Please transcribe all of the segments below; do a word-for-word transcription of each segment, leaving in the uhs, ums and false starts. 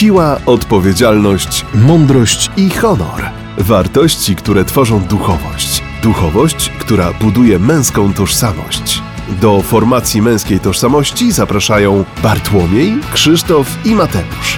siła, odpowiedzialność, mądrość i honor. Wartości, które tworzą duchowość. Duchowość, która buduje męską tożsamość. Do formacji męskiej tożsamości zapraszają Bartłomiej, Krzysztof i Mateusz.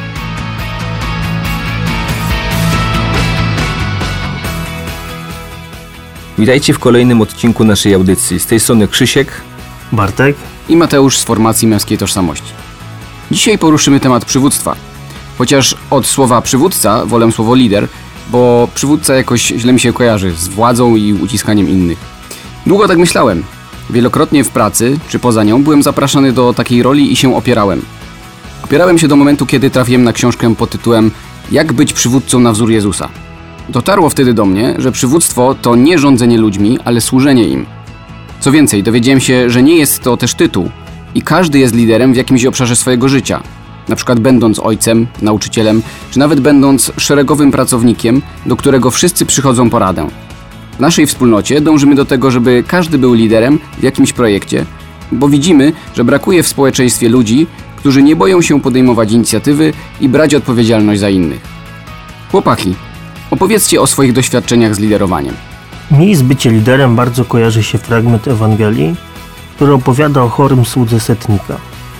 Witajcie w kolejnym odcinku naszej audycji. Z tej strony Krzysiek, Bartek i Mateusz z formacji męskiej tożsamości. Dzisiaj poruszymy temat przywództwa. Chociaż od słowa przywódca wolę słowo lider, bo przywódca jakoś źle mi się kojarzy z władzą i uciskaniem innych. Długo tak myślałem. Wielokrotnie w pracy czy poza nią byłem zapraszany do takiej roli i się opierałem. Opierałem się do momentu, kiedy trafiłem na książkę pod tytułem Jak być przywódcą na wzór Jezusa. Dotarło wtedy do mnie, że przywództwo to nie rządzenie ludźmi, ale służenie im. Co więcej, dowiedziałem się, że nie jest to też tytuł i każdy jest liderem w jakimś obszarze swojego życia. Na przykład będąc ojcem, nauczycielem, czy nawet będąc szeregowym pracownikiem, do którego wszyscy przychodzą po radę. W naszej wspólnocie dążymy do tego, żeby każdy był liderem w jakimś projekcie, bo widzimy, że brakuje w społeczeństwie ludzi, którzy nie boją się podejmować inicjatywy i brać odpowiedzialność za innych. Chłopaki, opowiedzcie o swoich doświadczeniach z liderowaniem. Mi z byciem liderem bardzo kojarzy się fragment Ewangelii, który opowiada o chorym słudze setnika.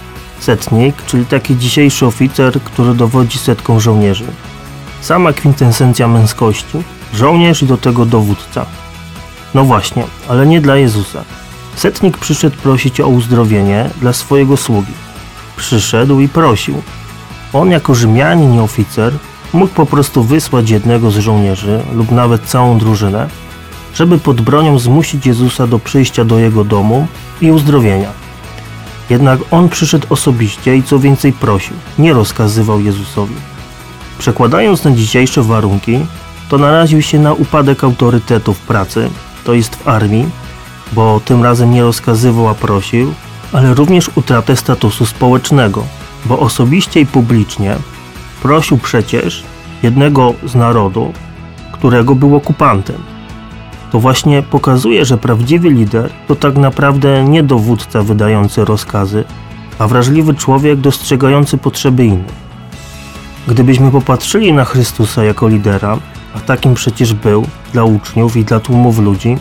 Setnik, czyli taki dzisiejszy oficer, który dowodzi setką żołnierzy. Sama kwintesencja męskości, żołnierz i do tego dowódca. No właśnie, ale nie dla Jezusa. Setnik przyszedł prosić o uzdrowienie dla swojego sługi. Przyszedł i prosił. On jako Rzymianin i oficer mógł po prostu wysłać jednego z żołnierzy lub nawet całą drużynę, żeby pod bronią zmusić Jezusa do przyjścia do jego domu i uzdrowienia. Jednak on przyszedł osobiście i co więcej prosił, nie rozkazywał Jezusowi. Przekładając na dzisiejsze warunki, to naraził się na upadek autorytetu w pracy, to jest w armii, bo tym razem nie rozkazywał, a prosił, ale również utratę statusu społecznego, bo osobiście i publicznie prosił przecież jednego z narodu, którego był okupantem. To właśnie pokazuje, że prawdziwy lider to tak naprawdę nie dowódca wydający rozkazy, a wrażliwy człowiek dostrzegający potrzeby innych. Gdybyśmy popatrzyli na Chrystusa jako lidera, a takim przecież był dla uczniów i dla tłumów ludzi,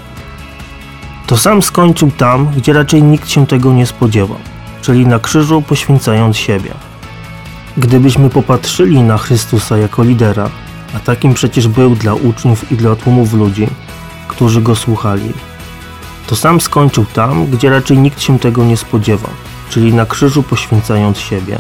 to sam skończył tam, gdzie raczej nikt się tego nie spodziewał, czyli na krzyżu poświęcając siebie. Gdybyśmy popatrzyli na Chrystusa jako lidera, a takim przecież był dla uczniów i dla tłumów ludzi, którzy go słuchali, to sam skończył tam, gdzie raczej nikt się tego nie spodziewał, czyli na krzyżu poświęcając siebie.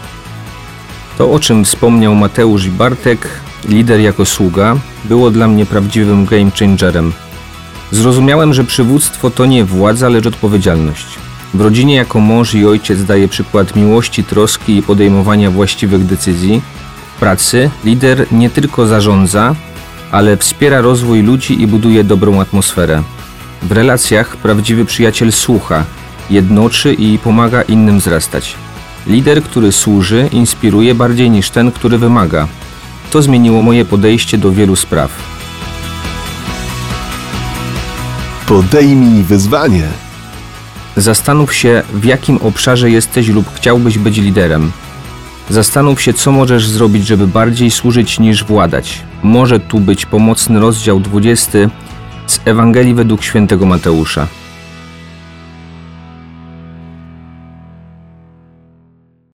To, o czym wspomniał Mateusz i Bartek, lider jako sługa, było dla mnie prawdziwym game changerem. Zrozumiałem, że przywództwo to nie władza, lecz odpowiedzialność. W rodzinie jako mąż i ojciec daje przykład miłości, troski i podejmowania właściwych decyzji. W pracy lider nie tylko zarządza, ale wspiera rozwój ludzi i buduje dobrą atmosferę. W relacjach prawdziwy przyjaciel słucha, jednoczy i pomaga innym wzrastać. Lider, który służy, inspiruje bardziej niż ten, który wymaga. To zmieniło moje podejście do wielu spraw. Podejmij wyzwanie. Zastanów się, w jakim obszarze jesteś lub chciałbyś być liderem. Zastanów się, co możesz zrobić, żeby bardziej służyć niż władać. Może tu być pomocny rozdział dwudziesty z Ewangelii według świętego Mateusza.